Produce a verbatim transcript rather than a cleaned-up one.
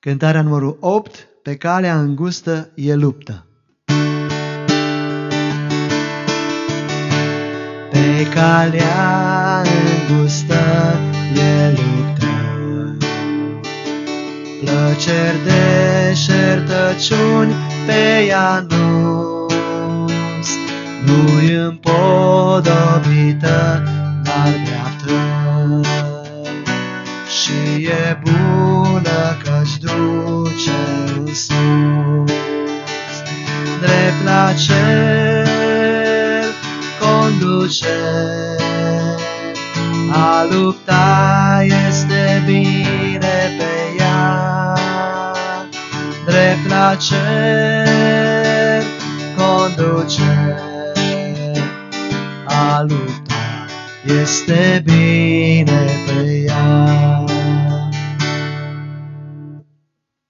Cântarea numărul opt, pe calea îngustă e luptă. Pe calea îngustă e luptă, plăceri deșertăciuni pe ea nu-s, nu-i împodobită, dar dreaptă. Și e bună că-și duce în sus, drept la cer conduce. A lupta este bine pe ea, drept la cer conduce. A lupta este bine pe ea.